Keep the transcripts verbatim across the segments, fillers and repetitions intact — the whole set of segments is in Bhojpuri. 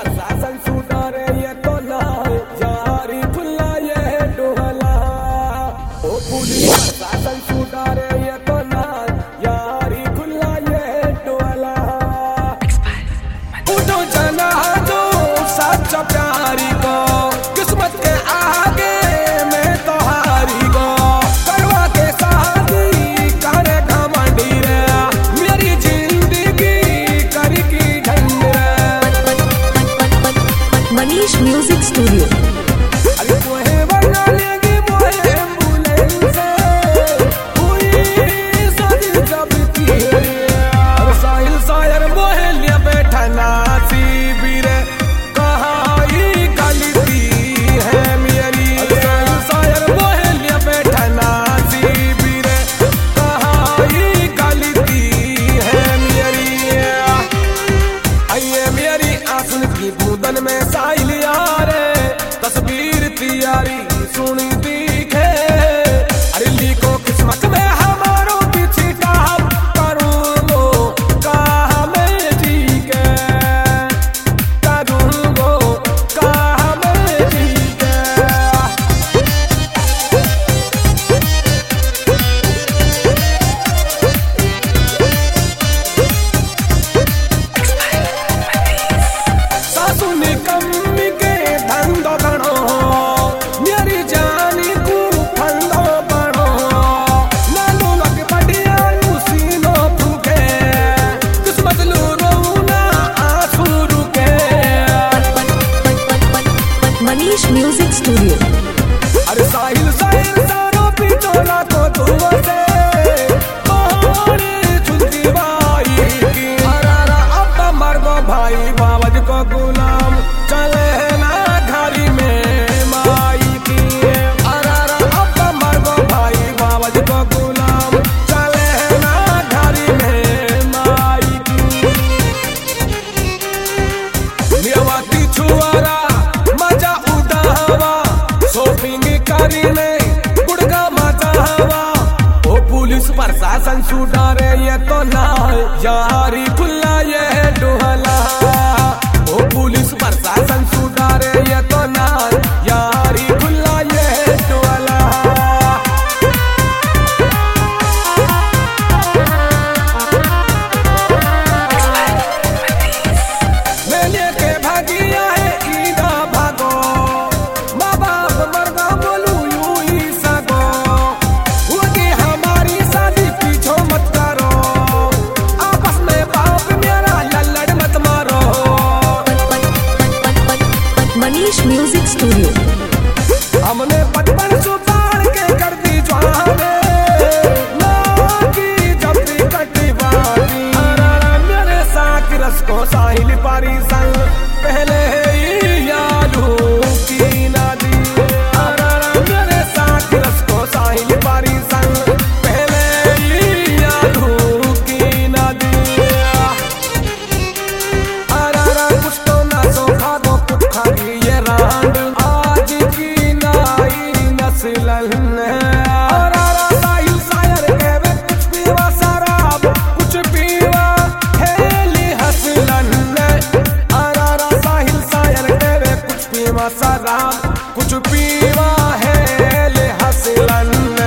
प्रशासन सुधारे ये तो ना यारी खुला ये डोहला। ओ पुलिस प्रशासन सुधारे ये तो ना यारी खुला ये डोहला। उठो जना जो सच्चा प्यारी को किस्मत के आगे मैं तो हारी गो। करवा के शादी करे घमंडी रे मेरी जिंदगी करी की ढंग रे। Manish music studio. अरे मोहे बना लेगी मोहे एम्बुलेंस हुई शादी जब की है। साहिल शायर मोहे लिए बैठा नासी बीरे कहाँ ही गलती है मेरी। साहिल शायर मोहे लिए बैठा नासी बीरे कहाँ ही गलती है मेरी। आइए मेरी आंसू की बूंदन में साहिल यारे तस्वीर तैयारी सुनी दिखे। अरे लिखो किस्मत में हमारो पीछे का करूँगो कहाँ मैं जी के करूँगो कहाँ मैं जी के। सासू ने कमी के धंधो गणो मेरी जानी को फंदो बनो। नानू लग बढ़िया लूसीनो फूके किस्मत लू रोना आंसू रुके। Manish music studio. अरे साहिल साहिल सारो पिछोला को धुआ से मोहनी झुलती बाई की। अरारा अब मर गो भाई बाबज को गुलाम चले ना घरी में माई की। अरारा अब मर गो भाई बाबज को गुलाम चले ना घरी में माई की। मेवाती छुआरा मजा उड़ावा शॉपिंग करीने गुड़गा मचा हवा। ओ पुलिस प्रशासन सुधारे ये तो ना यारी खुला ये डोहला। ओ पुलिस प्रशासन सुधारे ये तो ना यारी खुला ये डोहला। मैं लेके भागिया है ईदा भागो माँ बाप मरगा बोलू यूं ही सगो। होगी हमारी शादी पीछो मत करो आपस में बाप मेरा लल्लड़ मत मारो। Manish music studio. हमने बचपन सुधार के कर दी जवानी ना की जब भी कटी बाती। अरारा मेरे साथ रस को साहिल पारी संग पहले ही यादू की नदी। अरारा मेरे साथ रस को साहिल पारी संग पहले ही यादू की नदी। अरारा कुछ तो ना सो खा दो कुछ खा ये रांड आज की नई नस्ल ने। अरारा साहिल शायर कहवे कुछ पीवा शराब कुछ पीवा हेली हसलन ने। अरारा साहिल शायर कहवे कुछ पीवा शराब कुछ पीवा हेली हसलन ने।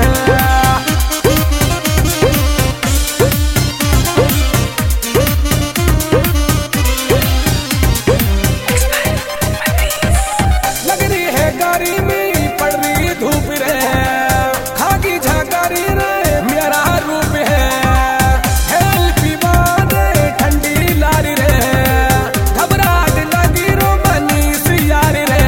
लग रही है गर्मी पड़ रही धूप रे खाकी झगरी रे मेरा रूप है। हेल पीवा दे ठंडी लारी रे घबराहट लगी रो मनीष यारी रे।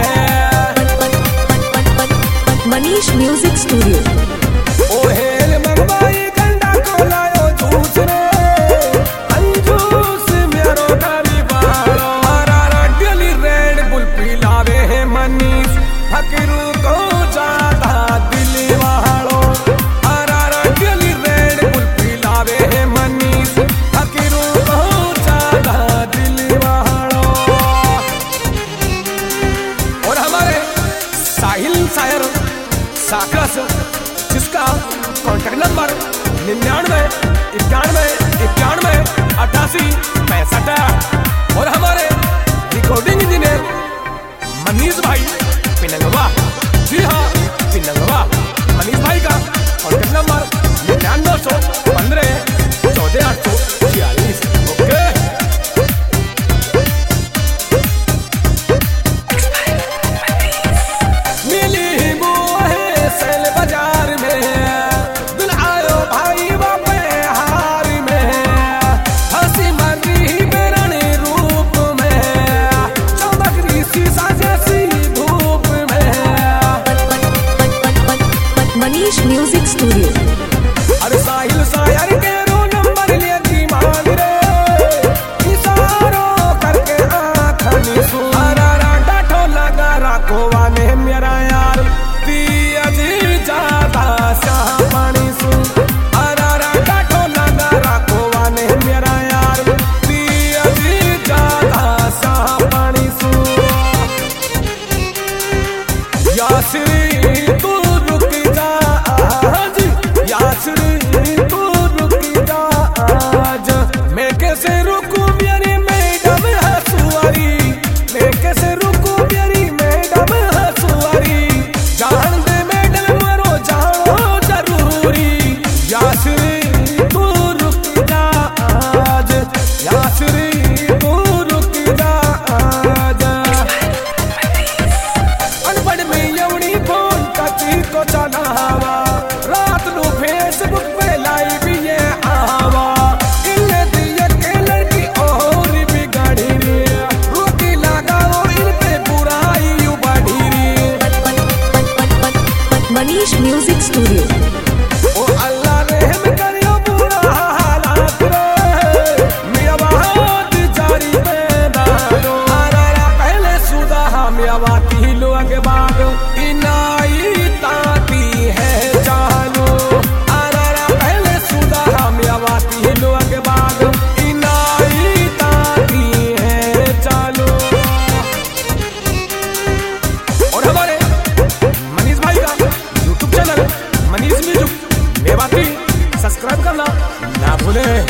Manish music studio. ओ हेल मंगवाई गंडा को लायो जूस रे अंजूस मेरो घरी बालो। अरारा डेली रेड बुल पिलावे है मनीष फकीरू को ज्यादा दिल वालो। अरारा डेली रेड बुल पिलावे है मनीष फकीरू को ज्यादा दिल वालो। और हमारे साहिल शायर साकस जिसका कॉन्टेक्ट नंबर निन्यानवे इक्यानवे इक्यानवे अट्ठासी पैंसठ और हमारे रिकॉर्डिंग इंजीनियर मनीष भाई पिनंगवा। जी हाँ, पिनंगवा मनीष भाई का कॉन्टेक्ट नंबर निन्यानवे सौ पंद्रह चौदह आठ सौ छियालीस। ओके मिली वो है सेल बाजार में, दिल आयो भाई बापे हार में, हंसी मरी बेरणी रूप में, चमक रही शीशा जैसी धूप में। Manish music studio. अरे साहिल सायर के रो नंबर लेती मांग रे, इशारों करके आँखनी सुहारा डाठो लगा राखोवा ने मेरा यार दिया जी ज्यादा शाह पानी सु। अरारा डाठो लगा राखोवा ने मेरा यार दिया जी ज्यादा शाह पानी सु। यासरी तू रुक जा आज, यासरी तू रुक जा आज, मैं कैसे रुकूं मेरी मैडम है सुवारी, मैं कैसे रुकूं मेरी मैडम है सुवारी, जान दे मैडम मरो जानो जरूरी। यासरी तू रुक जा आज, यासरी तू रुक जा आज। अनपढ़ में यवनी फोन कची को चलावा, रात नु फेसबुक पे लाइव ये आवा, इन्हें दिए के लड़की और बिगाड़ी रे, रोटी लगाओ इन पे बुराई यू बढ़ी रे। Manish music studio. ओ अल्लाह रहम करियो बुरा हालात रे, मियां बात जारी पे दारो, अरारा पहले सुदा हम यावाती लोग बाग इनाई ताती है चालो, अरारा पहले सुदा हम यावाती लोग बाग इनाई ताती है चालो। और हमारे मनीष भाई का YouTube channel Manish music Mewati subscribe करना ना भूलें।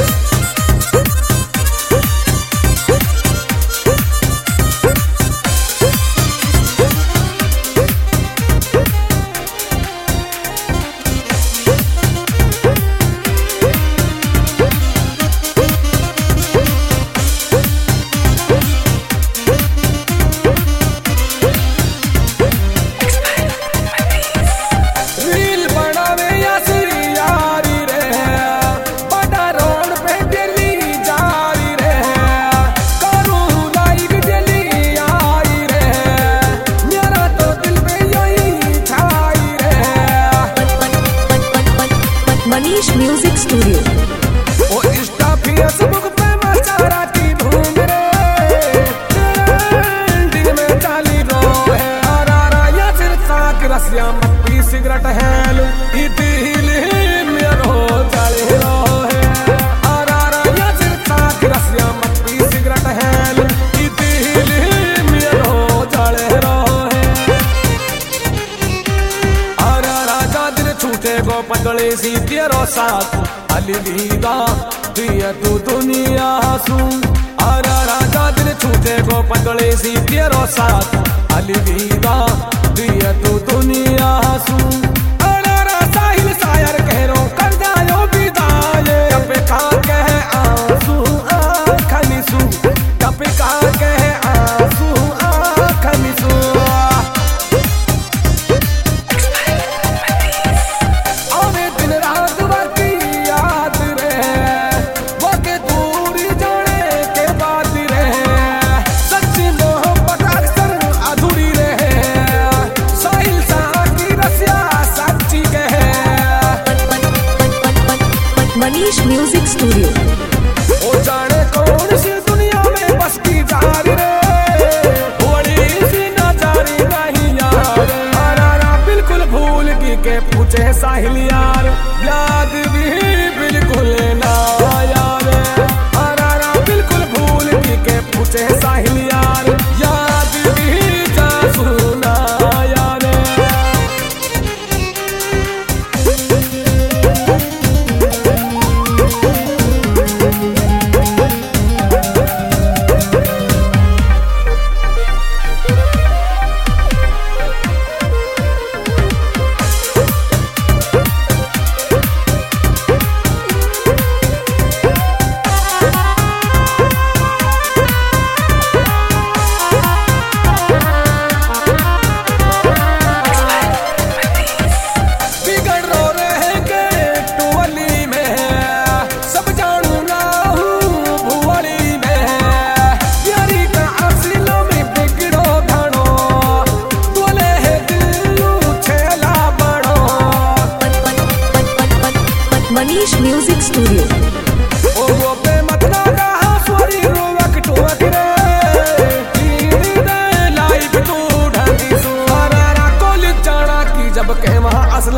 रील बनावे यासरी यारी रे, बड़ा रोड पे डेली जारी रे, करूँ लाइक डेली आई रे, मेरा तो दिल पे यही छाई रे। Manish music studio. ओ इंस्टा फेसबुक पे मचारा की धूम रे, ट्रेंडिंग में चाली रो है, अरारा या सिर साक रसिया मप्पी सिगरेट हैल, ई दिल मेरो जले रो है, अरारा या सिर साक रसिया मप्पी सिगरेट हैल, ई दिल मेरो जले रो है। अरारा जा दिन छूटे गो पतले सी तेरो साथ, अलविदा दिया तू दुनिया सू, अरारा जा दिन छूटे गो पतले सी तेरो साथ, अलविदा दिया तू दुनिया सू। अरारा साहिल सायर कहरो कर जायो विदाई, कब का कह आंसू आँखनी सू, कब का कह आंसू आँखनी सू। आवे दिन रात बाकी याद रहे, वो के दूरी जाने के बाद रहे, सच्ची मोहब्बत अक्सर अधूरी रहे, साहिल सा की रसिया सच्ची कहे। Manish music studio. ओ जाने कौन सी दुनिया में बस की जारी रे, बड़ी सी नजारी नहीं यार, अरारा बिल्कुल भूल की के पूछे साहिल यार, याद भी बिल्कुल ना यार, अरारा बिल्कुल भूल की के पूछे साहिल यार, याद भी जा सुना यार।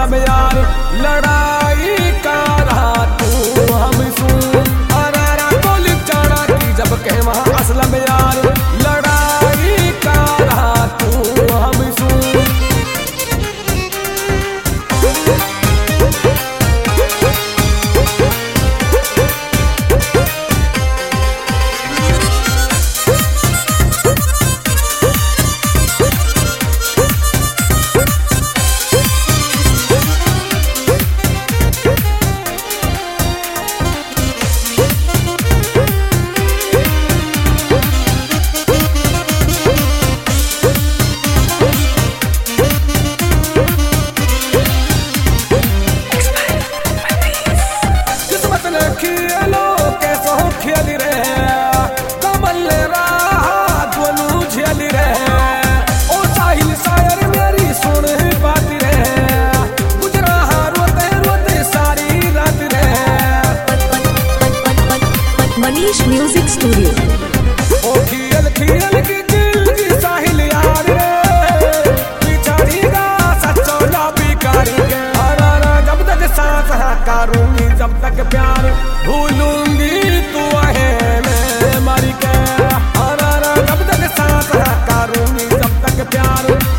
असलम यार लड़ाई का रहा तू हमसू अरारा गोली जाना की जब के वहाँ असलम यार लड़ाई का रहा तू हमसू खेलो कैसो खेली रे कमल रहा दोनों झेली रे ओ साहिल शायर मेरी सुन बात रे गुजरा रोते रोते सारी रात रे मनीष म्यूजिक स्टूडियो ओ खेल खेल की दिल की साहिल यार रे पिछाड़ी का सच्चो लाभी कारी के हरारा जब तक सांस है करूंगी जब तक प्यार भूलूंगी तू है मैं मर के हरारा जब तक सांस है करूंगी जब तक प्यार